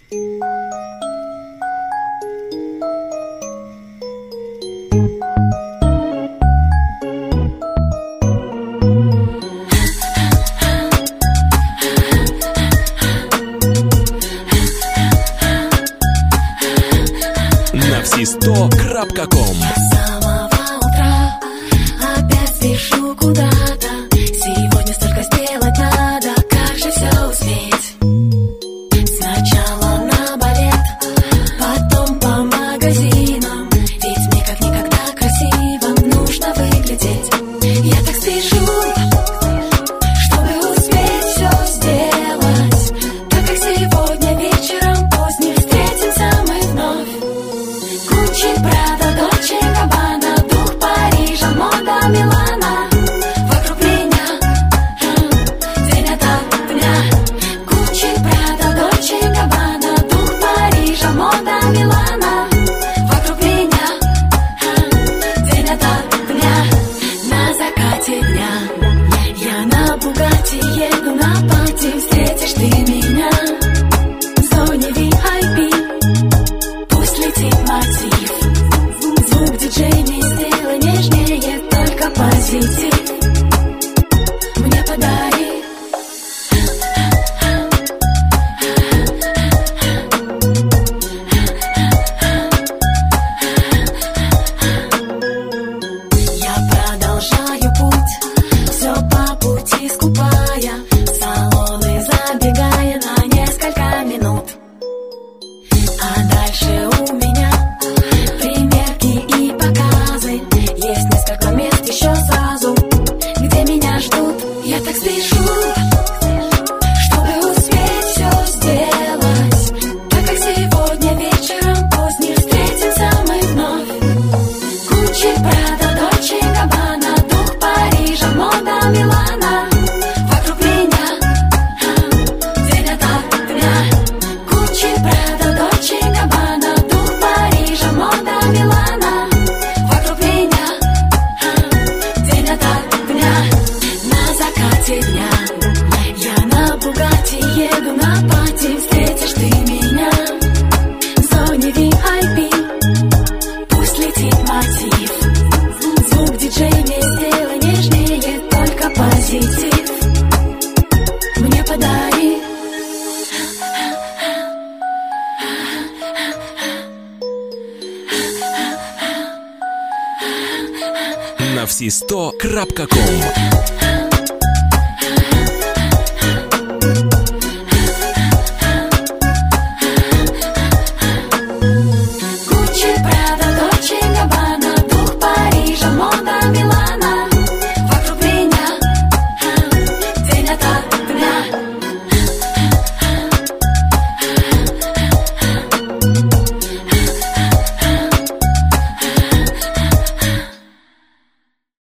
Навсисто.ком. С самого утра опять спешу куда-то. Сегодня столько сделать надо, как же все успеть? Сначала на балет, потом по магазинам. Ведь мне как никогда красиво нужно выглядеть. Я так спешу, чтобы успеть все сделать, так как сегодня вечером поздним встретимся мы вновь. Гуччи, Прада, Дольче, Габбана, дух Парижа, мода Милана. Вокруг меня день ото дня. Гуччи, Прада, Дольче, Габбана, дух Парижа, мода Милана. Вокруг меня день ото дня. На закате дня я на Бугатти еду на пати. Встретишь ты меня в зоне VIP. Пусть летит мотив, звук диджей сделай нежнее, только позитив мне подари. Я продолжаю путь, все по пути скупая, в салоны забегая на несколько минут. А дальше у меня примерки и показы. Есть несколько мест еще сразу, где меня ждут. Я так спешу, чтобы успеть все сделать, так как сегодня вечером поздним встретимся мы вновь. Гуччи, Прада, Дольче, Габбана, дух Парижа, мода Милана. Вокруг меня день ото дня. Гуччи, Прада, Дольче, Габбана, дух Парижа, мода Милана. Вокруг меня день ото дня. На закате дня я на Бугатти еду на пати. Встретишь ты меня в зоне VIP. Пусть летит мотив, звук диджей сделай нежнее, только позитив мне подари. Навсисто.ком. Гуччи, Прада, Дольче, Габбана, дух Парижа, мода Милана.